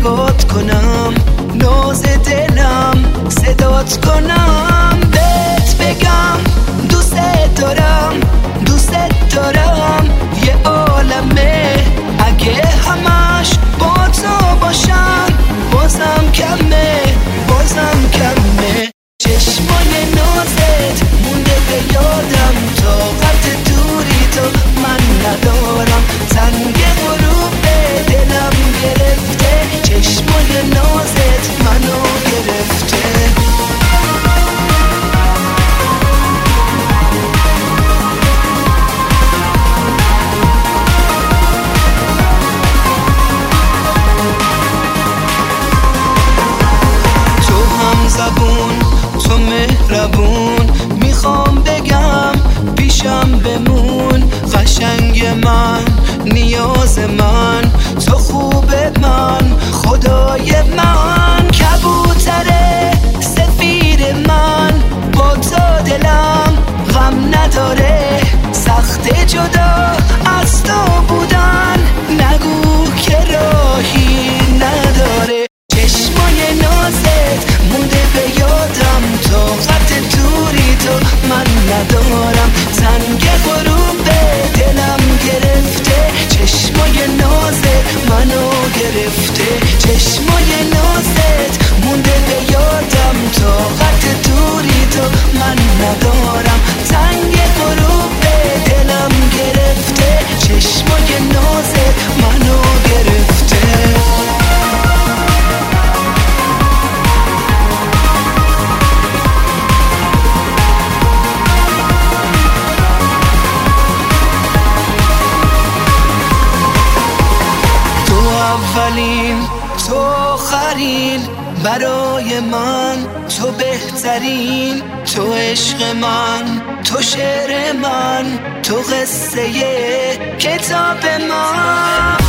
نگات کنم، ناز دلم صدات کنم، بهت بگم دوست دارم، دوست دارم، یه عالمه. اگه همش با تو باشم بازم کمه، بازم کمه. چشمای نازت مونده به یادم، طاقت دوری تو من ندارم، تنگ غروب دلم گرفته، چشمای نازت منو گرفته. زبون تو مهربون، میخوام بگم پیشم بمون، قشنگ من، نیاز من، تو خوب من، خدای من، کبوتر سفیر من، با تو دلم غم نداره، سخت جدا از تو بودن، نگو که راهی نداره. چشمای نازت مونده به یادم، طاقت دوری تو من ندارم، تنگ غروب دلم گرفته، چشمای نازت منو گرفته، چشمای نازت مونده به یادم، طاقت دوری تو من ندارم، تنگ غروب دلم گرفته، چشمای نازت منو گرفته. اولین تو آخرین، برای من تو بهترین، تو عشق من، تو شعر من، تو قصه کتاب من.